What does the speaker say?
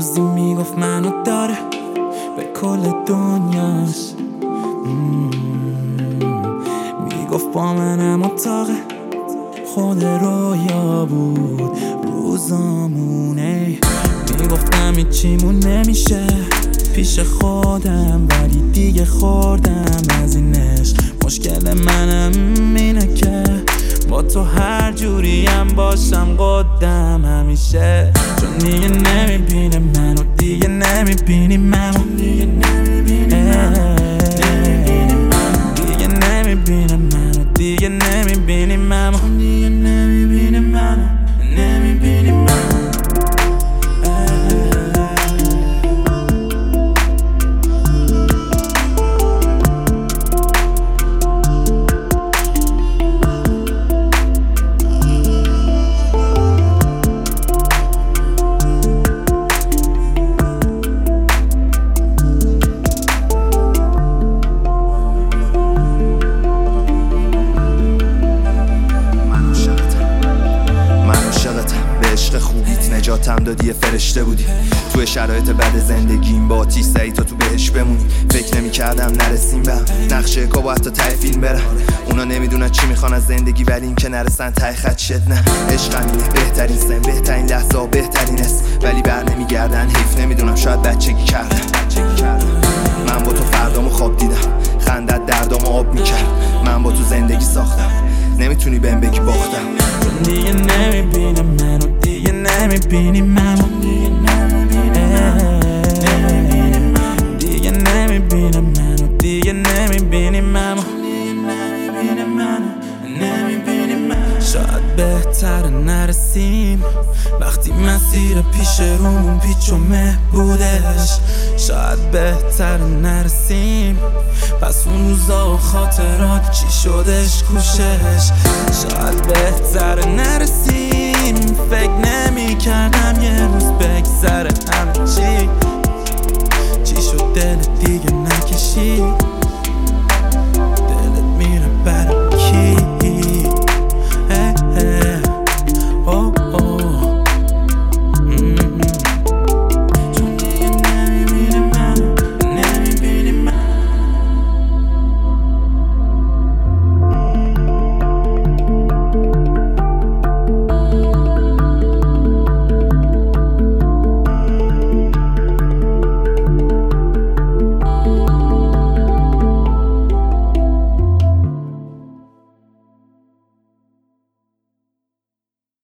روزی میگفت منو داره به کل دنیاش، میگفت با منم اتاقه خود رویا بود روزامونه. میگفتم هیچیمون نمیشه پیش خودم، ولی دیگه خوردم از اینش. مشکل منم اینه که با تو هر جوریم باشم قدم همیشه، چون دیگه نمیبینه منو، دیگه نمیبینی منو، دیگه نمیبینی منو، دیگه نمیبینه منو، دیگه نمیبینی منو، دیگه نمیبینی منو، نمیبینی منو. نجاتم دادی، فرشته بودی توی شرایط بد زندگیم، با آتیش زدی تا تو بهش بمونی. فکر نمی کردم نرسیم به هم، نقشه کا با حتی ته فیلم برم. اونا نمیدونن چی میخوان از زندگی، ولی این که نرسن ته خط شد. نه عشق همینه، بهترین سن، بهترین لحظه ها، بهترین است، ولی بر نمیگردن. حیف نمیدونم، شاید بچگی کردم. من با تو فردامو خواب دیدم، خندت دردامو آب میکرد. من با تو زندگی ساختم، نمیتونی بهم بگی باختم. دیگه نمیبینه منو، دیگه نمیبینی منو، دیگه نمیبینه منو، دیگه نمیبینی منو، نمیبینی منو. شاید بهتر نرسیم وقتی مسیر پیش رومون پیچ و مه بودش. شاید بهتر نرسیم پس اون روزا و خاطرات چی شدش کوشش. شاید بهتر نرسیم، فکر نمی کردم یه روز بگذره